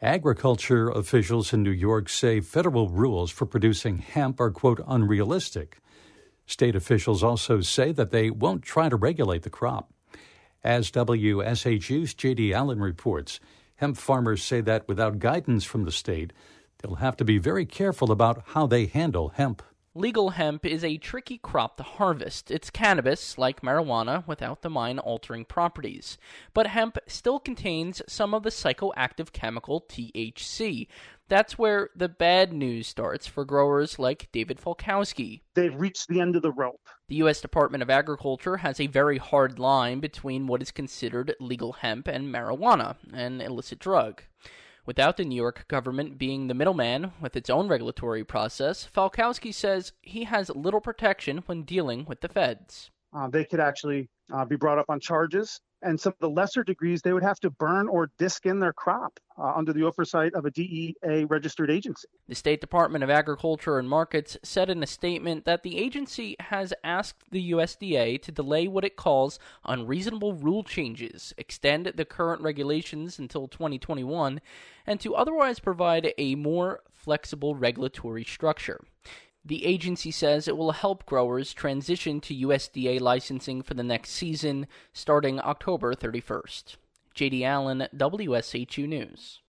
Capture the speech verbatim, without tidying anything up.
Agriculture officials in New York say federal rules for producing hemp are, quote, unrealistic. State officials also say that they won't try to regulate the crop. As W S H U's J D Allen reports, hemp farmers say that without guidance from the state, they'll have to be very careful about how they handle hemp. Legal hemp is a tricky crop to harvest. It's cannabis, like marijuana, without the mind-altering properties. But hemp still contains some of the psychoactive chemical T H C. That's where the bad news starts for growers like David Falkowski. They've reached the end of the rope. The U S Department of Agriculture has a very hard line between what is considered legal hemp and marijuana, an illicit drug. Without the New York government being the middleman with its own regulatory process, Falkowski says he has little protection when dealing with the feds. Uh, they could actually uh, be brought up on charges, and some of the lesser degrees, they would have to burn or disc in their crop uh, under the oversight of a D E A-registered agency. The State Department of Agriculture and Markets said in a statement that the agency has asked the U S D A to delay what it calls unreasonable rule changes, extend the current regulations until twenty twenty-one, and to otherwise provide a more flexible regulatory structure. The agency says it will help growers transition to U S D A licensing for the next season, starting October thirty-first. J D Allen, W S H U News.